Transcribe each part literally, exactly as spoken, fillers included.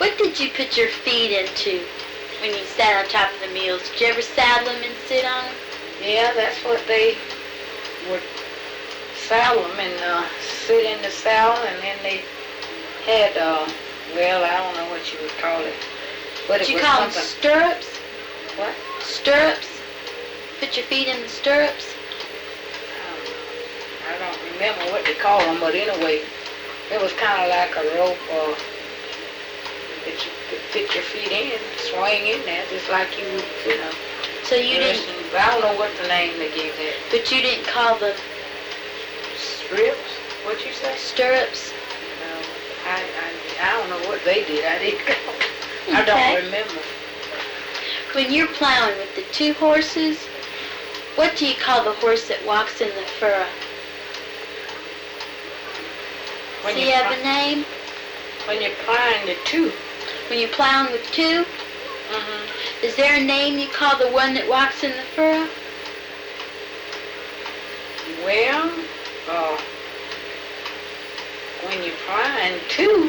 What did you put your feet into when you sat on top of the mules? Did you ever saddle them and sit on them? Yeah, that's what they would saddle them and uh, sit in the saddle, and then they had, uh, well, I don't know what you would call it. But Did it you was call them something. stirrups? What? Stirrups? Put your feet in the stirrups? I don't remember what they call them, but anyway, it was kind of like a rope uh, that you could fit your feet in, swing in there, just like you would, you know. So you didn't, Listen, I don't know what the name they gave that. but you didn't call them Strips? What you say? stirrups? No, I, I, I don't know what they did. I didn't call them. I Okay. don't remember. When you're plowing with the two horses, what do you call the horse that walks in the furrow? When Do you you have pl- a name? When you're plowing the two. When you're plowing with two, Mm-hmm. is there a name you call the one that walks in the furrow? Well, uh, when you're plowing two,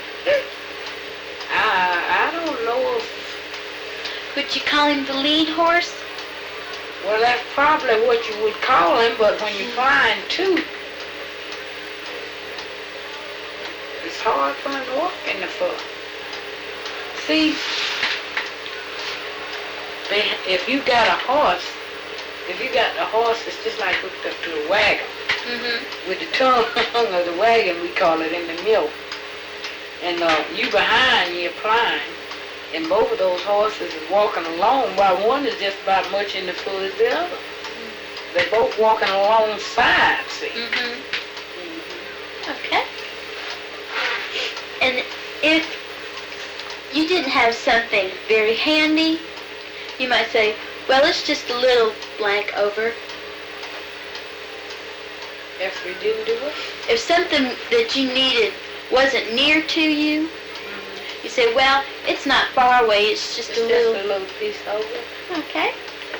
I, I don't know if, Would you call him the lead horse? well, that's probably what you would call him, but when you're plowing two, it's hard for him to walk in the fur. See, they- if you got a horse, if you got the horse, it's just like hooked up to a wagon. Mm-hmm. With the tongue of the wagon, we call it in the mill. And uh, you behind, you're plowing, and both of those horses is walking along, while one is just about much in the fur as the other. They're both walking alongside, see. Mm-hmm. Okay. And if you didn't have something very handy, you might say, well, it's just a little blank over. If we didn't do it, If something that you needed wasn't near to you, you say, well, it's not far away, it's just it's a just little... a little piece over. Okay.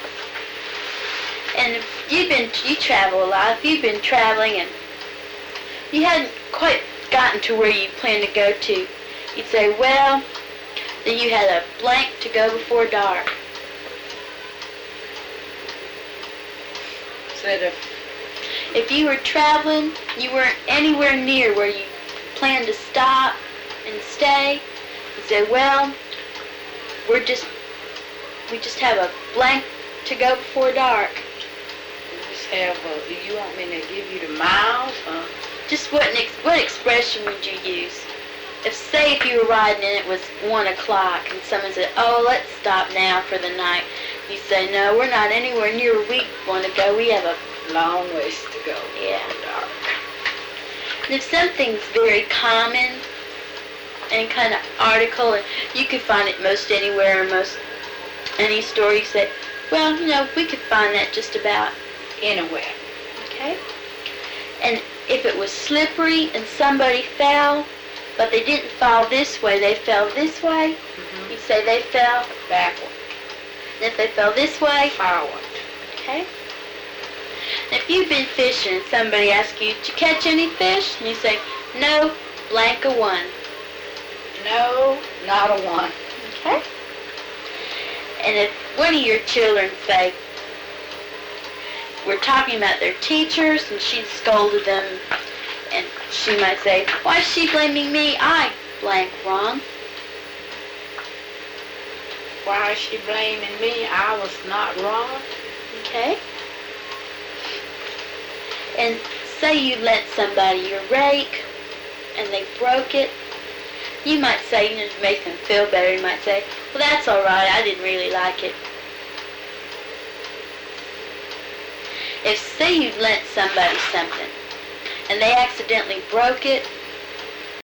And if you've been, you travel a lot, if you've been traveling and you hadn't quite gotten to where you planned to go to, you'd say, well, then you had a blank to go before dark. Said if, If you were traveling, you weren't anywhere near where you planned to stop and stay, you'd say, well, we're just, we just have a blank to go before dark. you just have a, you want me to give you the miles, huh? Just what, ex what expression would you use? If, say, if you were riding and it was one o'clock and someone said, oh, let's stop now for the night, you say, no, we're not anywhere near where we want to go. We have a Long ways to go. Yeah. Dark. And if something's very common, any kind of article, and you could find it most anywhere, most any store, you say, well, you know, we could find that just about Anywhere. okay. And if it was slippery and somebody fell, but they didn't fall this way, they fell this way, Mm-hmm. you say they fell. Backward. And if they fell this way, Forward. okay. And if you've been fishing and somebody asks you, did you catch any fish? And you say, no, blank a one. No, not a one. Okay? And if one of your children say, we're talking about their teachers, and she scolded them, and she might say, why is she blaming me? I blank wrong. Why is she blaming me? I was not wrong. Okay? And say you lent somebody your rake, and they broke it, you might say, you know, to make them feel better, you might say, well, that's all right, I didn't really like it. If, say you lent somebody something, and they accidentally broke it,